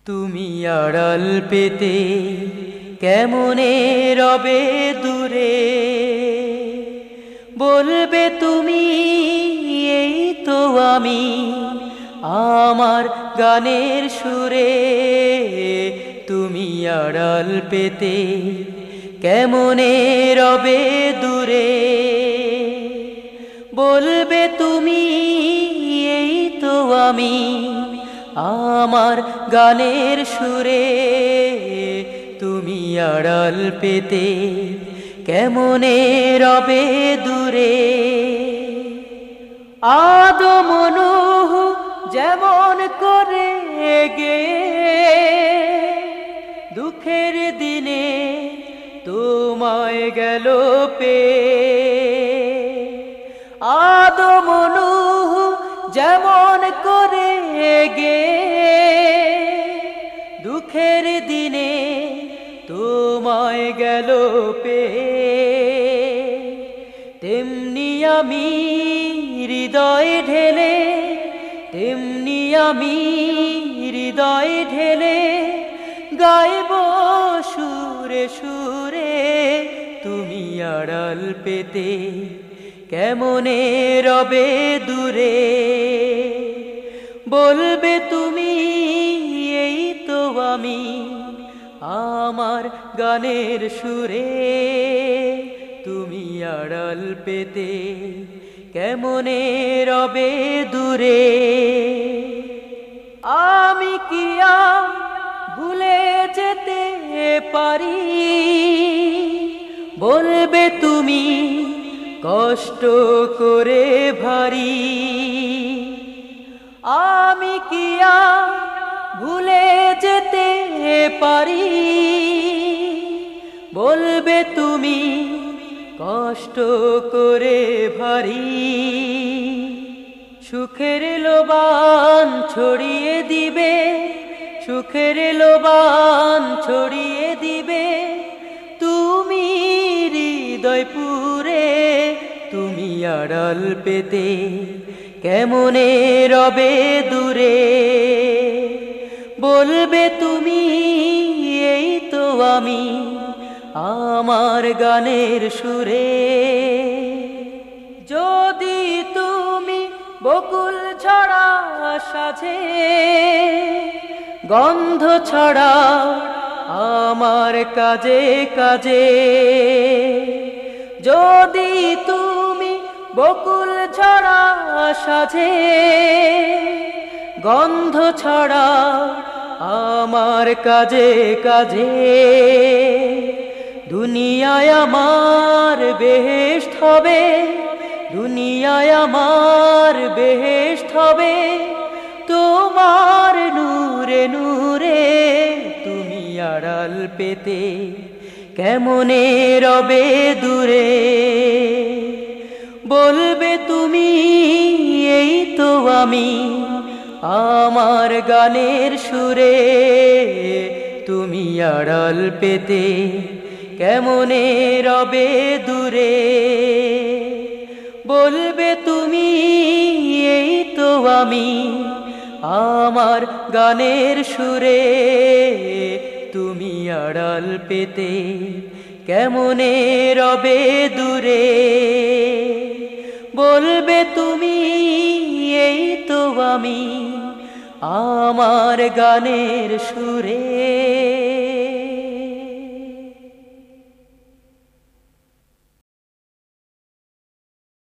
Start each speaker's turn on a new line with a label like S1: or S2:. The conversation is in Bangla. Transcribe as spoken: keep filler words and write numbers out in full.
S1: তুমি আড়াল পেতে কেমনে রবে দূরে, বলবে তুমি এই তো আমি আমার গানের সুরে। তুমি আড়াল পেতে কেমনে রবে দূরে, বলবে তুমি এই তো আমি আমার গানের সুরে। তুমি আড়াল পেতে কেমনে রবে দূরে। আদম নূহ যেমন করে গে দুঃখের দিনে তোমায় গেল পে। আদম নূহ যেমন করে গে দুঃখের দিনে তোমায় গেল পে, তেমনি আমি হৃদয় ঢেলে তেমনি আমি হৃদয় ঢেলে গাইব সুরে সুরে। তুমি আড়াল পেতে কেমনে রবে দূরে, বলবে তুমি এই তো আমি আমার গানের সুরে। তুমি আড়াল পেতে কেমনে রবে দূরে। আমি কি আর ভুলে যেতে পারি, বলবে তুমি কষ্ট করে ভারী। আমি কি আর ভুলে যেতে পারি, বলবে তুমি কষ্ট করে ভারী। সুখের লোবান ছড়িয়ে দিবে সুখের লোবান ছড়িয়ে দিবে তুমি হৃদয় পুরে। তুমি আড়াল পেতে কেমনে রবে দূরে, বলবে তুমি এই তো আমি আমার গানের সুরে। যদি তুমি বকুল ছড়া সাজে গন্ধ ছড়া আমার কাজে কাজে, যদি তুমি বকুল ছড়া সাজে গন্ধ ছড়া আমার কাজে কাজে। দুনিয়ায় আমার বেহেশত হবে দুনিয়ায় আমার বেহেশত হবে তোমার নূরে নূরে। তুমি আড়াল পেতে কেমনে রবে দূরে, বলবে তুমি এই তো আমি আমার গানের সুরে। তুমি আড়াল পেতে কেমনে রবে দূরে, বলবে তুমি এই তো আমি আমার গানের সুরে। তুমি আড়াল পেতে কেমনে রবে দূরে, বলবে তুমি এই তো আমি আমার গানের সুরে।